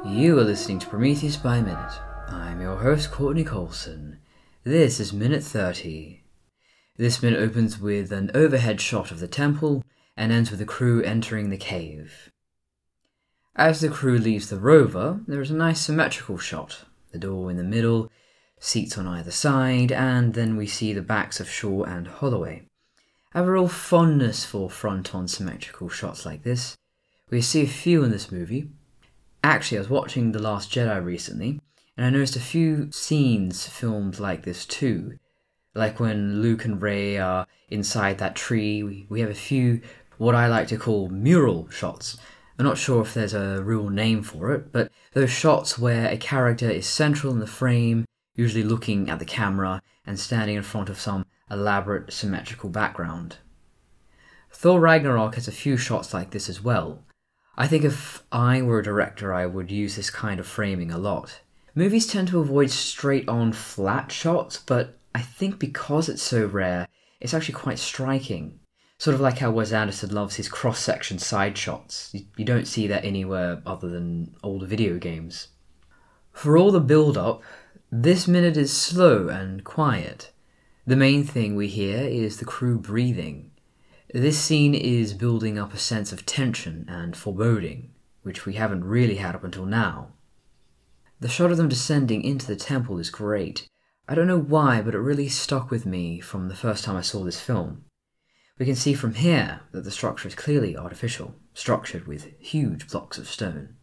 You are listening to Prometheus by Minute. I'm your host, Courtney Colson. This is Minute 30. This minute opens with an overhead shot of the temple and ends with the crew entering the cave. As the crew leaves the rover, there is a nice symmetrical shot. The door in the middle, seats on either side, and then we see the backs of Shaw and Holloway. I have a real fondness for front-on symmetrical shots like this. We see a few in this movie. Actually, I was watching The Last Jedi recently, and I noticed a few scenes filmed like this too. Like when Luke and Rey are inside that tree, we have a few what I like to call mural shots. I'm not sure if there's a real name for it, but those shots where a character is central in the frame, usually looking at the camera and standing in front of some elaborate symmetrical background. Thor Ragnarok has a few shots like this as well. I think if I were a director, I would use this kind of framing a lot. Movies tend to avoid straight-on flat shots, but I think because it's so rare, it's actually quite striking. Sort of like how Wes Anderson loves his cross-section side shots. You don't see that anywhere other than older video games. For all the build-up, this minute is slow and quiet. The main thing we hear is the crew breathing. This scene is building up a sense of tension and foreboding, which we haven't really had up until now. The shot of them descending into the temple is great. I don't know why, but it really stuck with me from the first time I saw this film. We can see from here that the structure is clearly artificial, structured with huge blocks of stone.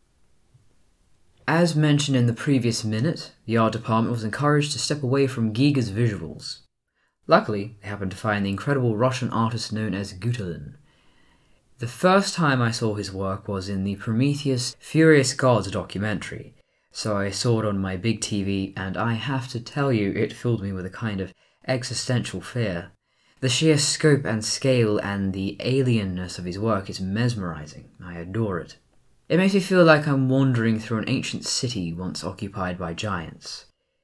As mentioned in the previous minute, the art department was encouraged to step away from Giger's visuals. Luckily, they happened to find the incredible Russian artist known as Gutulin. The first time I saw his work was in the Prometheus Furious Gods documentary, so I saw it on my big TV, and I have to tell you, it filled me with a kind of existential fear. The sheer scope and scale and the alienness of his work is mesmerizing. I adore it. It makes me feel like I'm wandering through an ancient city once occupied by giants.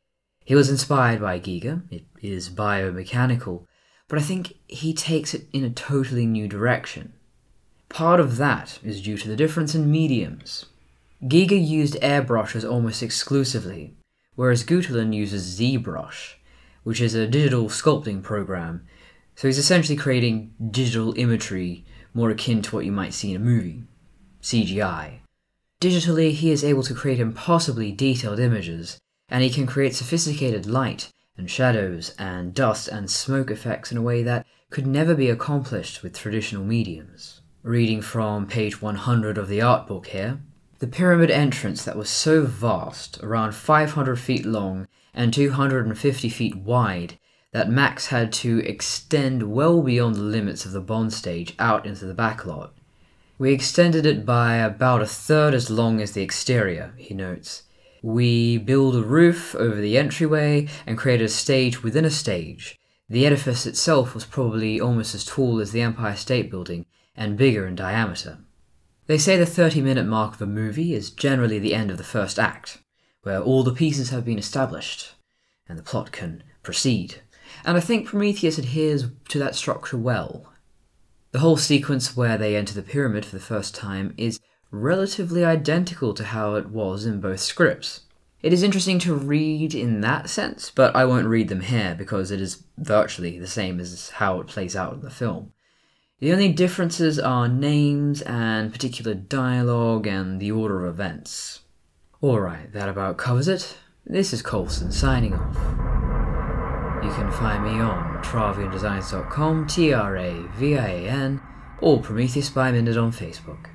He was inspired by Giger, it is biomechanical, but I think he takes it in a totally new direction. Part of that is due to the difference in mediums. Giger used airbrushes almost exclusively, whereas Gutulin uses ZBrush, which is a digital sculpting program, so he's essentially creating digital imagery more akin to what you might see in a movie, CGI. Digitally, he is able to create impossibly detailed images, and he can create sophisticated light and shadows and dust and smoke effects in a way that could never be accomplished with traditional mediums. Reading from page 100 of the art book here, the pyramid entrance that was so vast, around 500 feet long and 250 feet wide, that Max had to extend well beyond the limits of the Bond stage out into the backlot. We extended it by about a third as long as the exterior, he notes. We build a roof over the entryway and created a stage within a stage. The edifice itself was probably almost as tall as the Empire State Building and bigger in diameter. They say the 30-minute mark of a movie is generally the end of the first act, where all the pieces have been established and the plot can proceed. And I think Prometheus adheres to that structure well. The whole sequence where they enter the pyramid for the first time is relatively identical to how it was in both scripts. It is interesting to read in that sense, but I won't read them here because it is virtually the same as how it plays out in the film. The only differences are names and particular dialogue and the order of events. Alright, that about covers it. This is Colson signing off. You can find me on traviandesigns.com, TRAVIAN, or Prometheus by Minute on Facebook.